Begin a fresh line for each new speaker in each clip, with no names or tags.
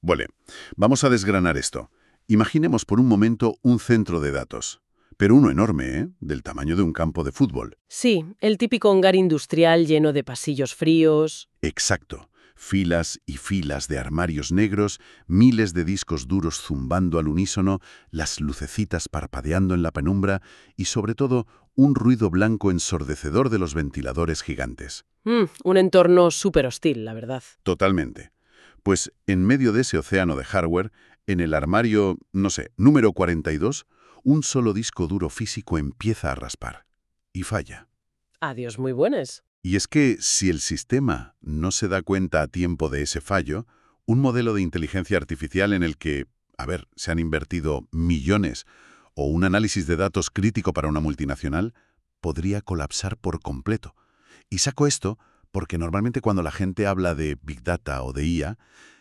Vale, vamos a desgranar esto. Imaginemos por un momento un centro de datos. Pero uno enorme, ¿eh? Del tamaño de un campo de fútbol.
Sí, el típico hangar industrial lleno de pasillos fríos.
Exacto. Filas y filas de armarios negros, miles de discos duros zumbando al unísono, las lucecitas parpadeando en la penumbra y, sobre todo, un ruido blanco ensordecedor de los ventiladores gigantes.
Un entorno súper hostil, la verdad.
Totalmente. Pues en medio de ese océano de hardware, en el armario, no sé, número 42, un solo disco duro físico empieza a raspar. Y falla.
Adiós, muy buenas.
Y es que si el sistema no se da cuenta a tiempo de ese fallo, un modelo de inteligencia artificial en el que, se han invertido millones, o un análisis de datos crítico para una multinacional, podría colapsar por completo. Y saco esto porque normalmente cuando la gente habla de Big Data o de IA,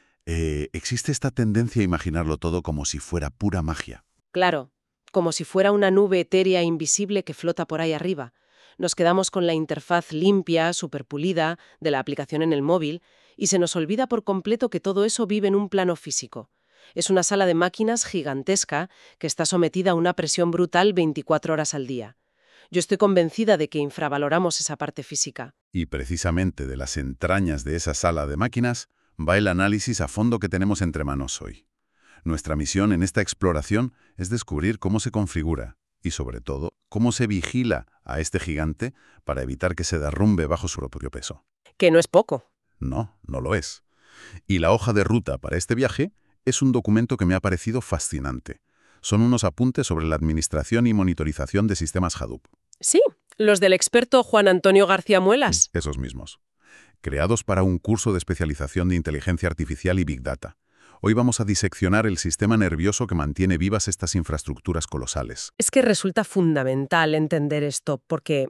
existe esta tendencia a imaginarlo todo como si fuera pura magia.
Claro, como si fuera una nube etérea invisible que flota por ahí arriba. Nos quedamos con la interfaz limpia, superpulida, de la aplicación en el móvil, y se nos olvida por completo que todo eso vive en un plano físico. Es una sala de máquinas gigantesca que está sometida a una presión brutal 24 horas al día. Yo estoy convencida de que infravaloramos esa parte física.
Y precisamente de las entrañas de esa sala de máquinas va el análisis a fondo que tenemos entre manos hoy. Nuestra misión en esta exploración es descubrir cómo se configura y, sobre todo, cómo se vigila a este gigante para evitar que se derrumbe bajo su propio peso.
Que no es poco.
No, no lo es. Y la hoja de ruta para este viaje es un documento que me ha parecido fascinante. Son unos apuntes sobre la administración y monitorización de sistemas Hadoop.
Sí, los del experto Juan Antonio García Muelas.
Esos mismos. Creados para un curso de especialización de inteligencia artificial y Big Data. Hoy vamos a diseccionar el sistema nervioso que mantiene vivas estas infraestructuras colosales.
Es que resulta fundamental entender esto porque,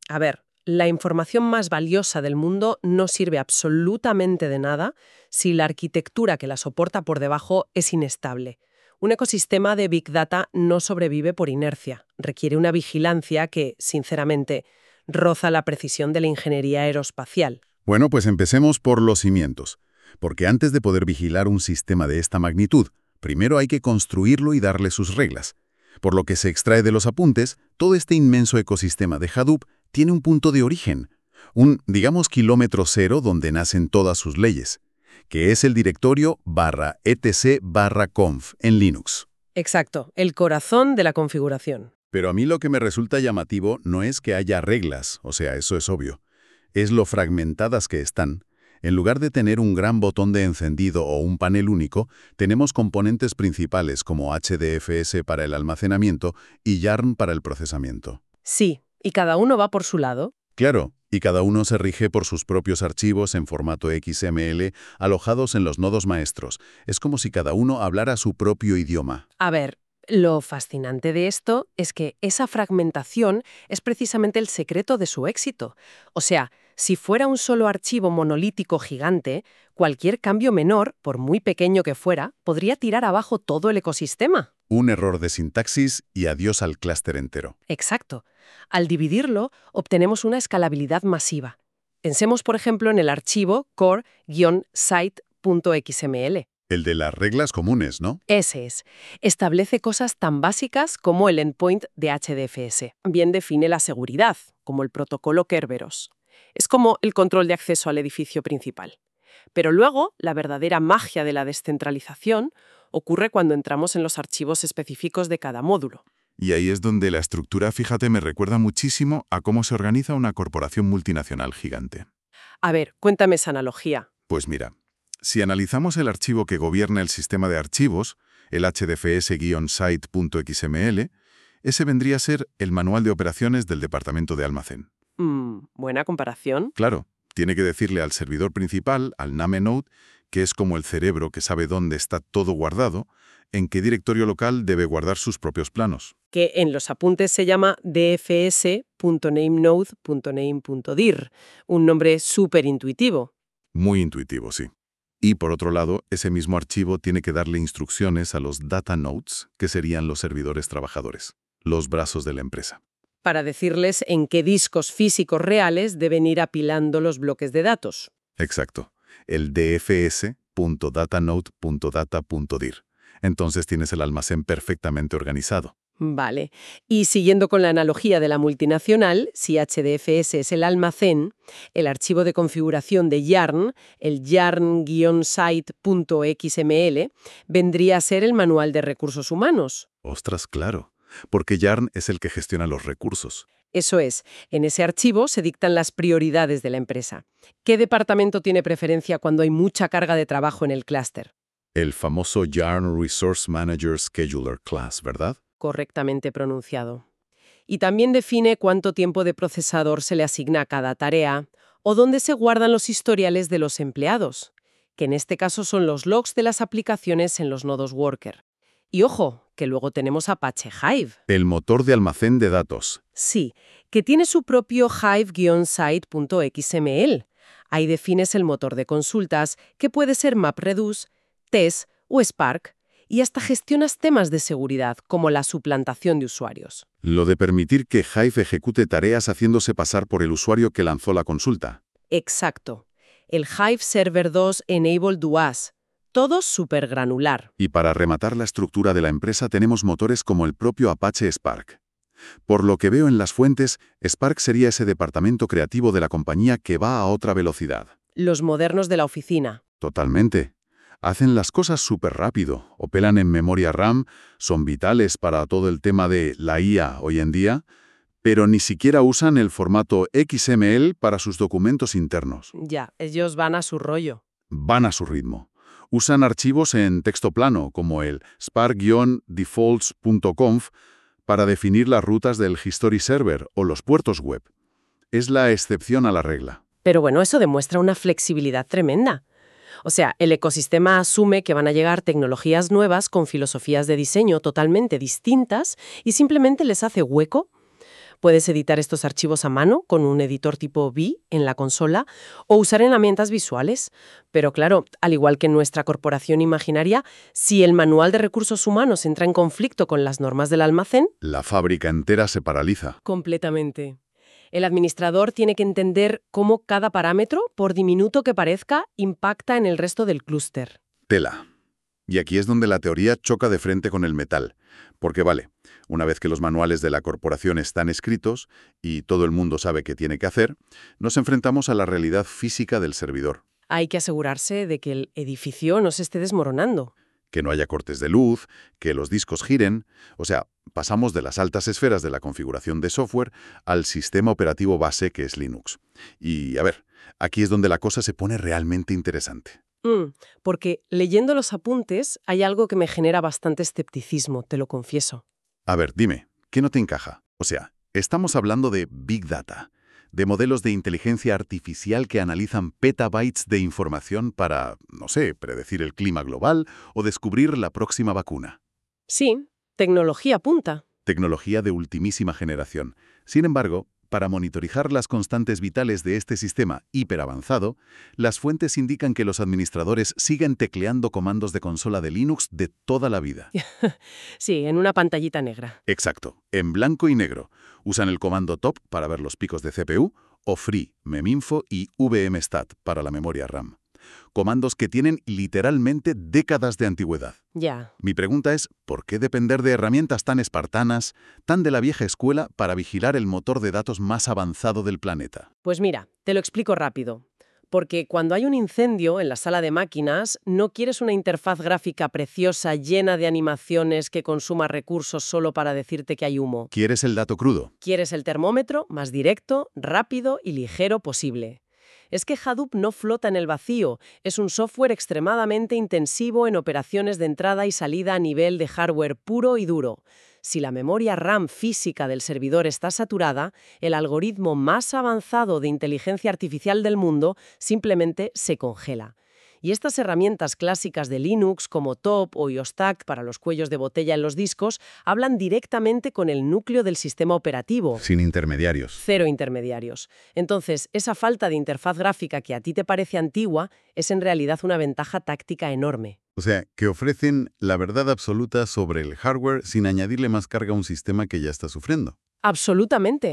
la información más valiosa del mundo no sirve absolutamente de nada si la arquitectura que la soporta por debajo es inestable. Un ecosistema de Big Data no sobrevive por inercia. Requiere una vigilancia que, sinceramente, roza la precisión de la ingeniería aeroespacial.
Bueno, pues empecemos por los cimientos. Porque antes de poder vigilar un sistema de esta magnitud, primero hay que construirlo y darle sus reglas. Por lo que se extrae de los apuntes, todo este inmenso ecosistema de Hadoop tiene un punto de origen, un, digamos, kilómetro cero donde nacen todas sus leyes, que es el directorio /etc/conf en Linux.
Exacto, el corazón de la configuración.
Pero a mí lo que me resulta llamativo no es que haya reglas, o sea, eso es obvio. Es lo fragmentadas que están. En lugar de tener un gran botón de encendido o un panel único, tenemos componentes principales como HDFS para el almacenamiento y YARN para el procesamiento.
Sí, y cada uno va por su lado.
Claro, y cada uno se rige por sus propios archivos en formato XML alojados en los nodos maestros. Es como si cada uno hablara su propio idioma.
Lo fascinante de esto es que esa fragmentación es precisamente el secreto de su éxito. O sea, si fuera un solo archivo monolítico gigante, cualquier cambio menor, por muy pequeño que fuera, podría tirar abajo todo el ecosistema.
Un error de sintaxis y adiós al clúster entero.
Exacto. Al dividirlo, obtenemos una escalabilidad masiva. Pensemos, por ejemplo, en el archivo core-site.xml.
El de las reglas comunes, ¿no?
Ese es. Establece cosas tan básicas como el endpoint de HDFS. Bien define la seguridad, como el protocolo Kerberos. Es como el control de acceso al edificio principal. Pero luego, la verdadera magia de la descentralización ocurre cuando entramos en los archivos específicos de cada módulo.
Y ahí es donde la estructura, fíjate, me recuerda muchísimo a cómo se organiza una corporación multinacional gigante.
Cuéntame esa analogía.
Pues mira, si analizamos el archivo que gobierna el sistema de archivos, el hdfs-site.xml, ese vendría a ser el manual de operaciones del departamento de almacén.
Buena comparación.
Claro, tiene que decirle al servidor principal, al name node, que es como el cerebro que sabe dónde está todo guardado, en qué directorio local debe guardar sus propios planos.
Que en los apuntes se llama dfs.namenode.name.dir, un nombre súper intuitivo.
Muy intuitivo, sí. Y por otro lado, ese mismo archivo tiene que darle instrucciones a los data nodes, que serían los servidores trabajadores, los brazos de la empresa.
Para decirles en qué discos físicos reales deben ir apilando los bloques de datos.
Exacto. El DFS .datanode.data.dir. Entonces tienes el almacén perfectamente organizado.
Vale. Y siguiendo con la analogía de la multinacional, si HDFS es el almacén, el archivo de configuración de Yarn, el yarn-site.xml, vendría a ser el manual de recursos humanos.
Ostras, claro, porque Yarn es el que gestiona los recursos.
Eso es, en ese archivo se dictan las prioridades de la empresa. ¿Qué departamento tiene preferencia cuando hay mucha carga de trabajo en el clúster?
El famoso Yarn Resource Manager Scheduler Class, ¿verdad?
Correctamente pronunciado. Y también define cuánto tiempo de procesador se le asigna a cada tarea o dónde se guardan los historiales de los empleados, que en este caso son los logs de las aplicaciones en los nodos Worker. Y ojo, que luego tenemos Apache Hive.
El motor de almacén de datos.
Sí, que tiene su propio hive-site.xml. Ahí defines el motor de consultas, que puede ser MapReduce, Tess o Spark, y hasta gestionas temas de seguridad, como la suplantación de usuarios.
Lo de permitir que Hive ejecute tareas haciéndose pasar por el usuario que lanzó la consulta.
Exacto. El Hive Server 2 Enable DOAS. Todo súper granular.
Y para rematar la estructura de la empresa tenemos motores como el propio Apache Spark. Por lo que veo en las fuentes, Spark sería ese departamento creativo de la compañía que va a otra velocidad.
Los modernos de la oficina.
Totalmente. Hacen las cosas súper rápido, operan en memoria RAM, son vitales para todo el tema de la IA hoy en día, pero ni siquiera usan el formato XML para sus documentos internos.
Ya, ellos van a su rollo.
Van a su ritmo. Usan archivos en texto plano, como el spark-defaults.conf, para definir las rutas del History Server o los puertos web. Es la excepción a la regla.
Pero bueno, eso demuestra una flexibilidad tremenda. O sea, el ecosistema asume que van a llegar tecnologías nuevas con filosofías de diseño totalmente distintas y simplemente les hace hueco. Puedes editar estos archivos a mano con un editor tipo V en la consola o usar herramientas visuales. Pero claro, al igual que en nuestra corporación imaginaria, si el manual de recursos humanos entra en conflicto con las normas del almacén...
La fábrica entera se paraliza.
Completamente. El administrador tiene que entender cómo cada parámetro, por diminuto que parezca, impacta en el resto del clúster.
Tela. Y aquí es donde la teoría choca de frente con el metal. Porque vale, una vez que los manuales de la corporación están escritos y todo el mundo sabe qué tiene que hacer, nos enfrentamos a la realidad física del servidor.
Hay que asegurarse de que el edificio no se esté desmoronando.
Que no haya cortes de luz, que los discos giren. O sea, pasamos de las altas esferas de la configuración de software al sistema operativo base que es Linux. Y, a ver, aquí es donde la cosa se pone realmente interesante.
Porque leyendo los apuntes hay algo que me genera bastante escepticismo, te lo confieso.
A ver, dime, ¿qué no te encaja? O sea, estamos hablando de Big Data, de modelos de inteligencia artificial que analizan petabytes de información para, no sé, predecir el clima global o descubrir la próxima vacuna.
Sí, tecnología punta.
Tecnología de ultimísima generación. Sin embargo, para monitorizar las constantes vitales de este sistema hiperavanzado, las fuentes indican que los administradores siguen tecleando comandos de consola de Linux de toda la vida.
Sí, en una pantallita negra.
Exacto, en blanco y negro. Usan el comando top para ver los picos de CPU, o free, meminfo y vmstat para la memoria RAM. Comandos que tienen literalmente décadas de antigüedad.
Ya.
Mi pregunta es, ¿por qué depender de herramientas tan espartanas, tan de la vieja escuela, para vigilar el motor de datos más avanzado del planeta?
Pues mira, te lo explico rápido. Porque cuando hay un incendio en la sala de máquinas, no quieres una interfaz gráfica preciosa llena de animaciones que consuma recursos solo para decirte que hay humo.
¿Quieres el dato crudo?
Quieres el termómetro más directo, rápido y ligero posible. Es que Hadoop no flota en el vacío, es un software extremadamente intensivo en operaciones de entrada y salida a nivel de hardware puro y duro. Si la memoria RAM física del servidor está saturada, el algoritmo más avanzado de inteligencia artificial del mundo simplemente se congela. Y estas herramientas clásicas de Linux, como Top o IOStack para los cuellos de botella en los discos, hablan directamente con el núcleo del sistema operativo.
Sin intermediarios.
Cero intermediarios. Entonces, esa falta de interfaz gráfica que a ti te parece antigua es en realidad una ventaja táctica enorme.
O sea, que ofrecen la verdad absoluta sobre el hardware sin añadirle más carga a un sistema que ya está sufriendo.
Absolutamente.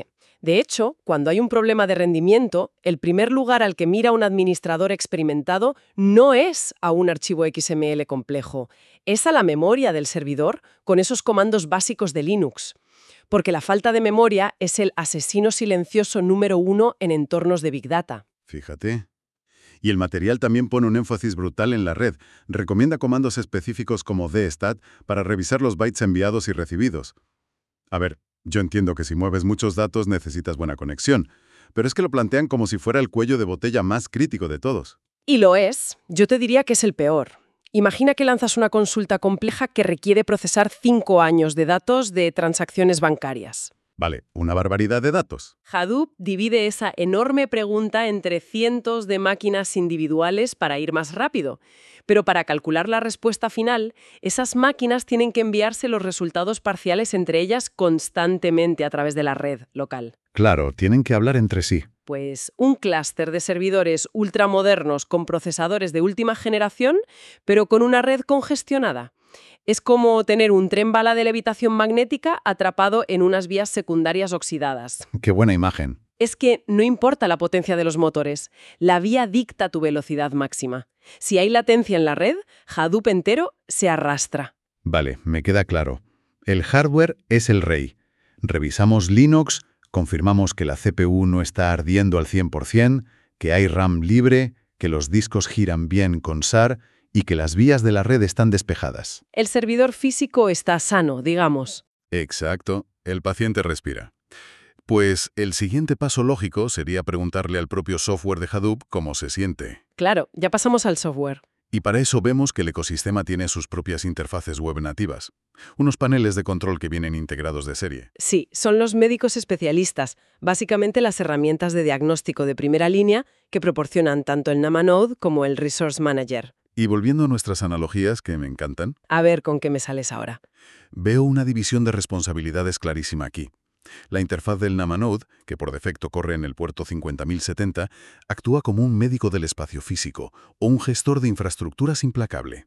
De hecho, cuando hay un problema de rendimiento, el primer lugar al que mira un administrador experimentado no es a un archivo XML complejo, es a la memoria del servidor con esos comandos básicos de Linux. Porque la falta de memoria es el asesino silencioso número 1 en entornos de Big Data.
Fíjate. Y el material también pone un énfasis brutal en la red. Recomienda comandos específicos como dstat para revisar los bytes enviados y recibidos. A ver, yo entiendo que si mueves muchos datos necesitas buena conexión, pero es que lo plantean como si fuera el cuello de botella más crítico de todos.
Y lo es. Yo te diría que es el peor. Imagina que lanzas una consulta compleja que requiere procesar 5 años de datos de transacciones bancarias.
Vale, una barbaridad de datos.
Hadoop divide esa enorme pregunta entre cientos de máquinas individuales para ir más rápido. Pero para calcular la respuesta final, esas máquinas tienen que enviarse los resultados parciales entre ellas constantemente a través de la red local.
Claro, tienen que hablar entre sí.
Pues un clúster de servidores ultramodernos con procesadores de última generación, pero con una red congestionada. Es como tener un tren bala de levitación magnética atrapado en unas vías secundarias oxidadas.
Qué buena imagen.
Es que no importa la potencia de los motores, la vía dicta tu velocidad máxima. Si hay latencia en la red, Hadoop entero se arrastra.
Vale, me queda claro. El hardware es el rey. Revisamos Linux, confirmamos que la CPU no está ardiendo al 100%, que hay RAM libre, que los discos giran bien con SAR y que las vías de la red están despejadas.
El servidor físico está sano, digamos.
Exacto, el paciente respira. Pues el siguiente paso lógico sería preguntarle al propio software de Hadoop cómo se siente.
Claro, ya pasamos al software.
Y para eso vemos que el ecosistema tiene sus propias interfaces web nativas, unos paneles de control que vienen integrados de serie.
Sí, son los médicos especialistas, básicamente las herramientas de diagnóstico de primera línea que proporcionan tanto el Namanode como el Resource Manager.
Y volviendo a nuestras analogías, que me encantan,
A ver con qué me sales ahora.
veo una división de responsabilidades clarísima aquí. La interfaz del Namanode, que por defecto corre en el puerto 50070, actúa como un médico del espacio físico o un gestor de infraestructuras implacable.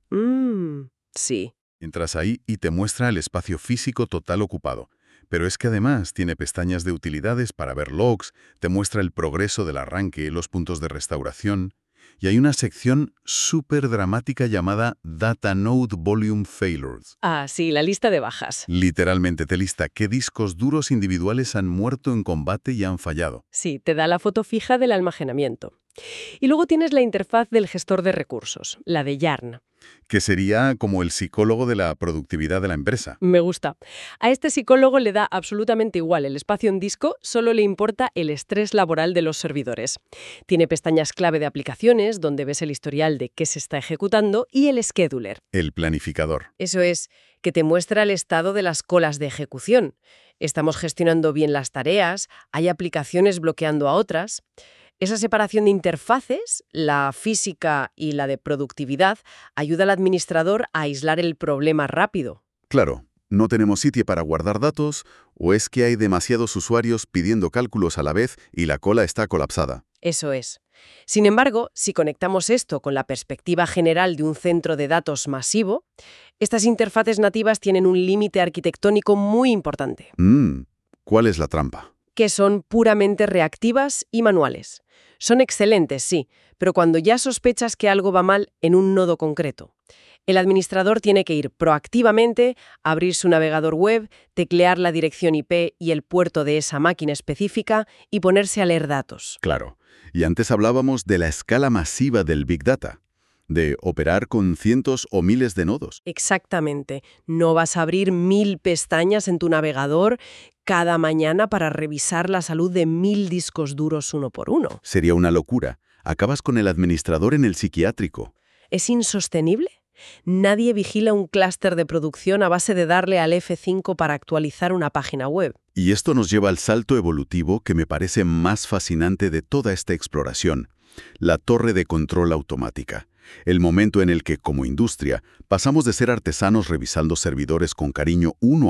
Sí.
Entras ahí y te muestra el espacio físico total ocupado. Pero es que además tiene pestañas de utilidades para ver logs, te muestra el progreso del arranque, los puntos de restauración. Y hay una sección súper dramática llamada Data Node Volume Failures.
Ah, sí, la lista de bajas.
Literalmente te lista qué discos duros individuales han muerto en combate y han fallado.
Sí, te da la foto fija del almacenamiento. Y luego tienes la interfaz del gestor de recursos, la de Yarn.
Que sería como el psicólogo de la productividad de la empresa.
Me gusta. A este psicólogo le da absolutamente igual el espacio en disco, solo le importa el estrés laboral de los servidores. Tiene pestañas clave de aplicaciones, donde ves el historial de qué se está ejecutando, y el scheduler.
El planificador.
Eso es, que te muestra el estado de las colas de ejecución. Estamos gestionando bien las tareas, hay aplicaciones bloqueando a otras. Esa separación de interfaces, la física y la de productividad, ayuda al administrador a aislar el problema rápido.
Claro, no tenemos sitio para guardar datos, o es que hay demasiados usuarios pidiendo cálculos a la vez y la cola está colapsada.
Eso es. Sin embargo, si conectamos esto con la perspectiva general de un centro de datos masivo, estas interfaces nativas tienen un límite arquitectónico muy importante.
¿Cuál es la trampa?
Que son puramente reactivas y manuales. Son excelentes, sí, pero cuando ya sospechas que algo va mal en un nodo concreto. El administrador tiene que ir proactivamente, abrir su navegador web, teclear la dirección IP y el puerto de esa máquina específica y ponerse a leer datos.
Claro. Y antes hablábamos de la escala masiva del Big Data, de operar con cientos o miles de nodos.
Exactamente. No vas a abrir 1000 pestañas en tu navegador cada mañana para revisar la salud de 1000 discos duros uno por uno.
Sería una locura. Acabas con el administrador en el psiquiátrico.
¿Es insostenible? Nadie vigila un clúster de producción a base de darle al F5 para actualizar una página web.
Y esto nos lleva al salto evolutivo que me parece más fascinante de toda esta exploración, la torre de control automática. El momento en el que, como industria, pasamos de ser artesanos revisando servidores con cariño uno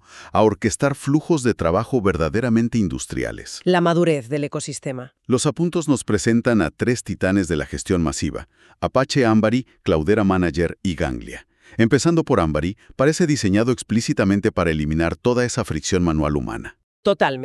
a orquestar flujos de trabajo verdaderamente industriales.
La madurez del ecosistema.
Los apuntos nos presentan a 3 titanes de la gestión masiva: Apache Ambary, Cloudera Manager y Ganglia. Empezando por Ambary, parece diseñado explícitamente para eliminar toda esa fricción manual humana.
Totalmente.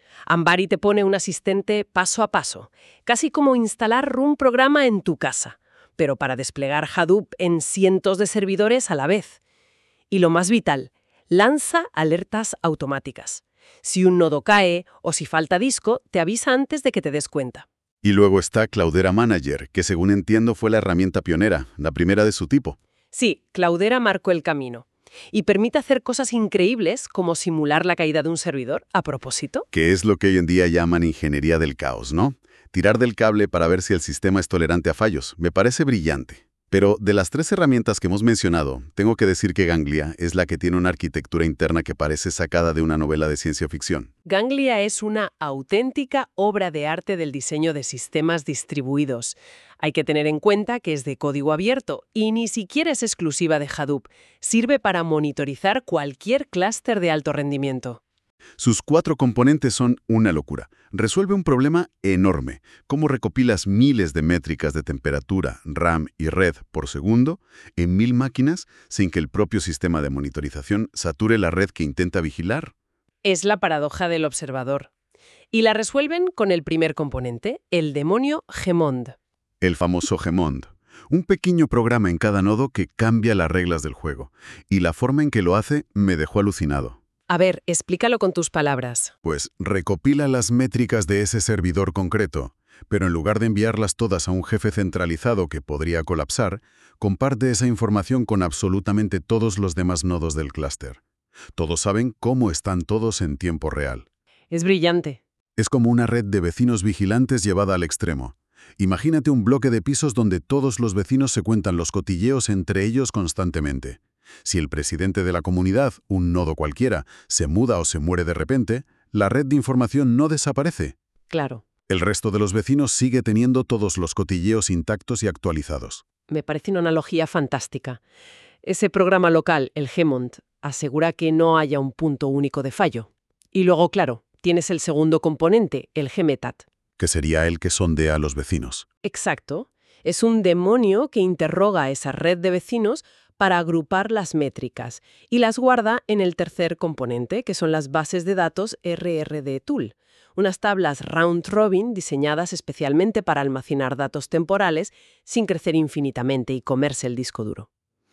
Ambari te pone un asistente paso a paso, casi como instalar un programa en tu casa, pero para desplegar Hadoop en cientos de servidores a la vez. Y lo más vital, lanza alertas automáticas. Si un nodo cae o si falta disco, te avisa antes de que te des cuenta.
Y luego está Cloudera Manager, que según entiendo fue la herramienta pionera, la primera de su tipo.
Sí, Cloudera marcó el camino. Y permite hacer cosas increíbles como simular la caída de un servidor, a propósito.
Que es lo que hoy en día llaman ingeniería del caos, ¿no? Tirar del cable para ver si el sistema es tolerante a fallos. Me parece brillante. Pero de las 3 herramientas que hemos mencionado, tengo que decir que Ganglia es la que tiene una arquitectura interna que parece sacada de una novela de ciencia ficción.
Ganglia es una auténtica obra de arte del diseño de sistemas distribuidos. Hay que tener en cuenta que es de código abierto y ni siquiera es exclusiva de Hadoop. Sirve para monitorizar cualquier clúster de alto rendimiento.
Sus 4 componentes son una locura. Resuelve un problema enorme. ¿Cómo recopilas miles de métricas de temperatura, RAM y red por segundo en 1000 máquinas sin que el propio sistema de monitorización sature la red que intenta vigilar?
Es la paradoja del observador. Y la resuelven con el primer componente, el demonio Gemond.
El famoso Gemond. Un pequeño programa en cada nodo que cambia las reglas del juego. Y la forma en que lo hace me dejó alucinado.
A ver, explícalo con tus palabras.
Pues recopila las métricas de ese servidor concreto, pero en lugar de enviarlas todas a un jefe centralizado que podría colapsar, comparte esa información con absolutamente todos los demás nodos del clúster. Todos saben cómo están todos en tiempo real.
Es brillante.
Es como una red de vecinos vigilantes llevada al extremo. Imagínate un bloque de pisos donde todos los vecinos se cuentan los cotilleos entre ellos constantemente. Si el presidente de la comunidad, un nodo cualquiera, se muda o se muere de repente, la red de información no desaparece.
Claro.
El resto de los vecinos sigue teniendo todos los cotilleos intactos y actualizados.
Me parece una analogía fantástica. Ese programa local, el Gemond, asegura que no haya un punto único de fallo. Y luego, claro, tienes el segundo componente, el Gemetat.
Que sería el que sondea a los vecinos.
Exacto. Es un demonio que interroga a esa red de vecinos para agrupar las métricas y las guarda en el tercer componente, que son las bases de datos RRD Tool, unas tablas round robin diseñadas especialmente para almacenar datos temporales sin crecer infinitamente y comerse el disco duro.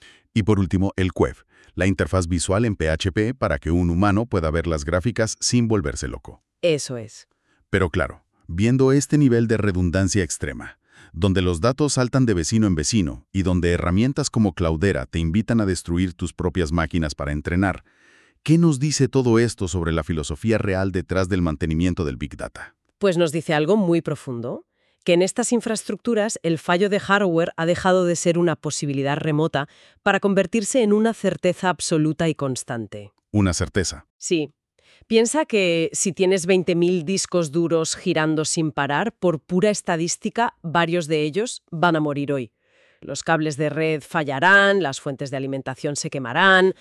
Y por último, el QEV, la interfaz visual en PHP para que un humano pueda ver las gráficas sin volverse loco.
Eso es.
Pero claro, viendo este nivel de redundancia extrema, donde los datos saltan de vecino en vecino y donde herramientas como Cloudera te invitan a destruir tus propias máquinas para entrenar, ¿qué nos dice todo esto sobre la filosofía real detrás del mantenimiento del Big Data?
Pues nos dice algo muy profundo, que en estas infraestructuras el fallo de hardware ha dejado de ser una posibilidad remota para convertirse en una certeza absoluta y constante.
Una certeza.
Sí. Piensa que si tienes 20.000 discos duros girando sin parar, por pura estadística, varios de ellos van a morir hoy. Los cables de red fallarán, las fuentes de alimentación se quemarán.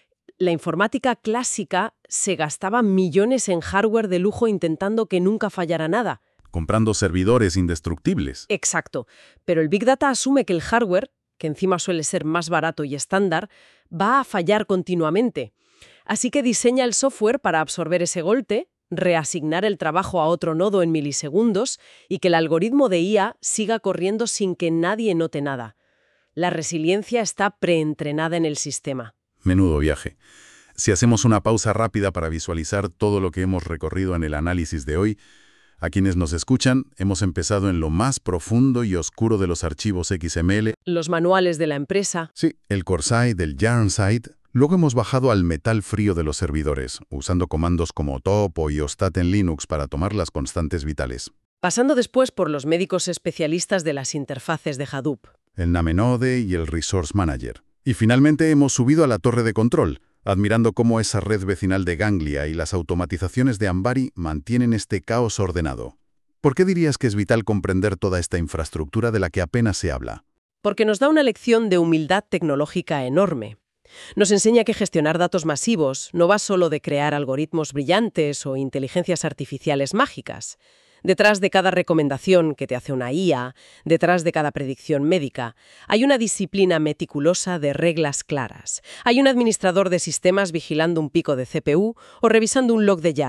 La informática clásica se gastaba millones en hardware de lujo intentando que nunca fallara nada.
Comprando servidores indestructibles.
Exacto. Pero el Big Data asume que el hardware, que encima suele ser más barato y estándar, va a fallar continuamente. Así que diseña el software para absorber ese golpe, reasignar el trabajo a otro nodo en milisegundos y que el algoritmo de IA siga corriendo sin que nadie note nada. La resiliencia está preentrenada en el sistema.
Menudo viaje. Si hacemos una pausa rápida para visualizar todo lo que hemos recorrido en el análisis de hoy, a quienes nos escuchan, hemos empezado en lo más profundo y oscuro de los archivos XML.
Los manuales de la empresa.
Sí, el core side, el yarn side. Luego hemos bajado al metal frío de los servidores, usando comandos como top o iostat en Linux para tomar las constantes vitales.
Pasando después por los médicos especialistas de las interfaces de Hadoop.
El Namenode y el Resource Manager. Y finalmente hemos subido a la torre de control, admirando cómo esa red vecinal de Ganglia y las automatizaciones de Ambari mantienen este caos ordenado. ¿Por qué dirías que es vital comprender toda esta infraestructura de la que apenas se habla?
Porque nos da una lección de humildad tecnológica enorme. Nos enseña que gestionar datos masivos no va solo de crear algoritmos brillantes o inteligencias artificiales mágicas. Detrás de cada recomendación que te hace una IA, detrás de cada predicción médica, hay una disciplina meticulosa de reglas claras. Hay un administrador de sistemas vigilando un pico de CPU o revisando un log de yarn.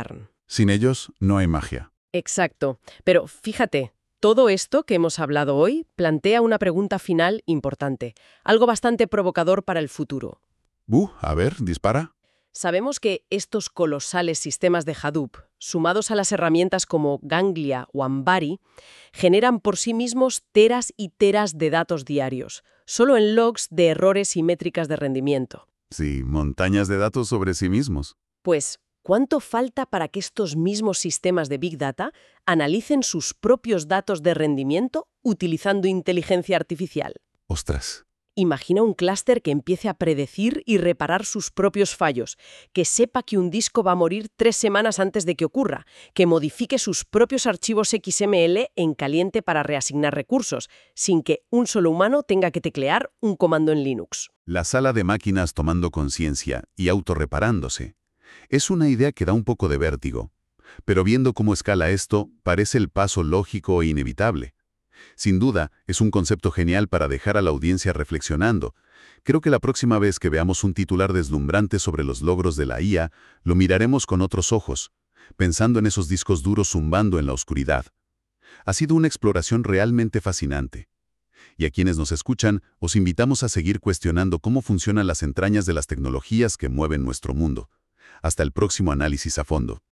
Sin ellos no hay magia.
Exacto. Pero fíjate, todo esto que hemos hablado hoy plantea una pregunta final importante, algo bastante provocador para el futuro.
A ver, dispara.
Sabemos que estos colosales sistemas de Hadoop, sumados a las herramientas como Ganglia o Ambari, generan por sí mismos teras y teras de datos diarios, solo en logs de errores y métricas de rendimiento.
Sí, montañas de datos sobre sí mismos.
Pues, ¿cuánto falta para que estos mismos sistemas de Big Data analicen sus propios datos de rendimiento utilizando inteligencia artificial?
Ostras.
Imagina un clúster que empiece a predecir y reparar sus propios fallos, que sepa que un disco va a morir 3 semanas antes de que ocurra, que modifique sus propios archivos XML en caliente para reasignar recursos, sin que un solo humano tenga que teclear un comando en Linux.
La sala de máquinas tomando conciencia y autorreparándose. Es una idea que da un poco de vértigo. Pero viendo cómo escala esto, parece el paso lógico e inevitable. Sin duda, es un concepto genial para dejar a la audiencia reflexionando. Creo que la próxima vez que veamos un titular deslumbrante sobre los logros de la IA, lo miraremos con otros ojos, pensando en esos discos duros zumbando en la oscuridad. Ha sido una exploración realmente fascinante. Y a quienes nos escuchan, os invitamos a seguir cuestionando cómo funcionan las entrañas de las tecnologías que mueven nuestro mundo. Hasta el próximo análisis a fondo.